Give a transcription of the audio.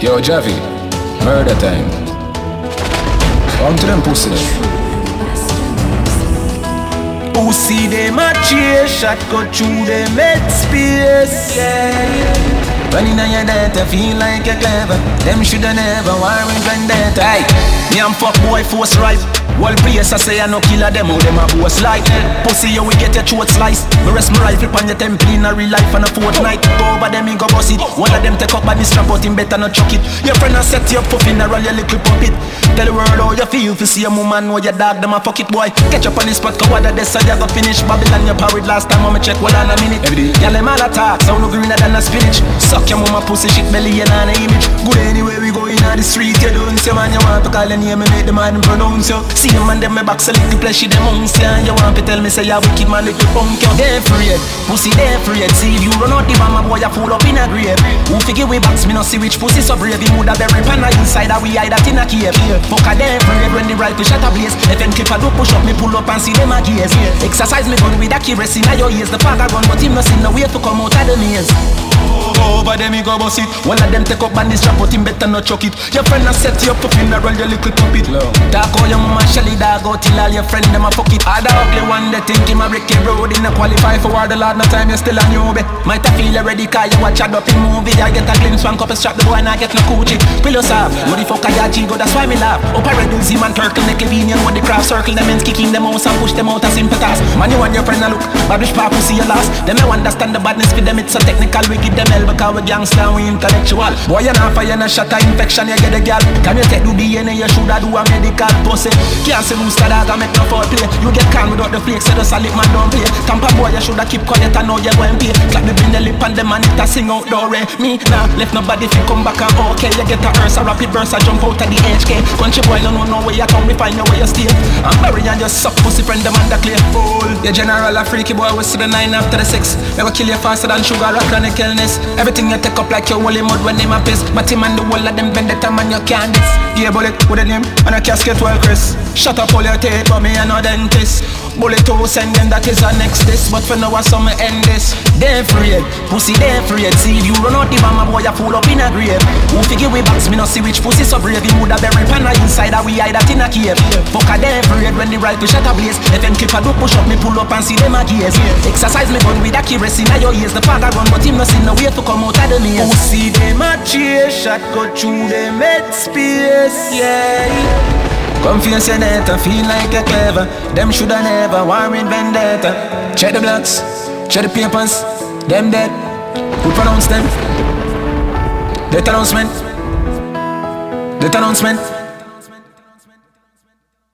Yo, Javi, murder time. On to them pussy then. Pussy them a chase, shot go through them head space. When in your data feel like you're clever. Them shoulda never warrant vendetta. Hey, me and fuck boy force right. Wall place I say I no killer them, how them a boss like. Pussy you will get your throat sliced. Me rest my rifle on your temple in a real life on a fortnight. Go over them and go boss it. One of them take up by the strap out him better not chuck it. Your friend a set you up for funeral, your little puppet. Tell the world how you feel to see a woman or your dog them a fuck it boy. Catch up on the spot, cause what the death so you go finish. Babylon you parried last time I'ma check one on a minute. Every day y'all them all attack, sound no greener than a spinach. Suck your mama pussy shit belly and on a image. Good anywhere we go in on the street, you don't say man you want to call the name and make the man pronounce you. See a man them me back so little pleshy them ounce ya. You want to tell me say you wicked man little punk you. They afraid, pussy they afraid. See if you run out the mama boy you full up in a grave. Who figure we backs me no see which pussy so brave. He woulda bury pan inside a we hide that in a cave. Fuck a they afraid when the rifle shot a blaze. If them clip a do push up me pull up and see them a gaze. Exercise me gun with accuracy now your ears. The father run but him no see no way to come out of the maze. Over them he go boss it. One of them take up and this trap but him better not chuck it. Your friend a set you up for funeral your little puppet. Talk how your mama shelly dog out till all your friend them a fuck it. All the ugly one they think him a brick road. In a qualify for war the lord no time you still a newbie. Might a feel ready cause you watch a dopey movie. I get a glimpse one couple strap the boy and I get no coochie. Pillow soft, what the fuck a yachi go that's why me laugh. Up a red Z man turtle convenient with the craft circle. Them ends kicking them out and push them out as sympathize. Man you and your friend a look, bad wish papa see your last. Them I understand the badness for them it's so technical. We give them hell because we gangster and we intellectual. Boy you not fire and shot a infection you get a girl. Can you take the DNA you shoulda do a medical pussy. Can't say Musta dog and make no foul play. You get calm without the flakes, so the solid man don't play. Tampa boy you shoulda keep quiet and know you go and pay. Clap the bring the lip and the man it a sing out door. Me nah left nobody fi come back and okay. You get a hearse, a rapid burst, a jump out of the HK. Country boy no know where you come, we find you where you stay. I'm bury and just suck pussy friend them and the clay. Fool, your general a freaky boy we see the 9 after the 6. They go kill you faster than sugar or chronic illness. Everything you take up like your holy mud when them a piss. But him and the whole of them vendetta man you can't diss. Yeah bullet with a name and a casket well Chris. Shut up all your tape but me a no dentist. Bullet to send them that is our next this. But for now I saw me end this. They afraid, pussy they afraid. See if you run out the mama boy you full up in a grave. Who figure we backs me no see which pussy so brave. He woulda bury pan inside a we hide that in a cave. Fuck a they afraid when the rifle shot a blaze. If them clip a do push up me pull up and see them a gaze. Exercise me gun with accuracy now your ears. The father run but him no see no way to come out of the maze. Pussy them a chase, shot go through them head space. Yeah. Confuse your net and feel like you're clever. Them shoulda never warrant vendetta. Check the blocks, check the papers. Them dead, who pronounce them? Death announcement. Death announcement.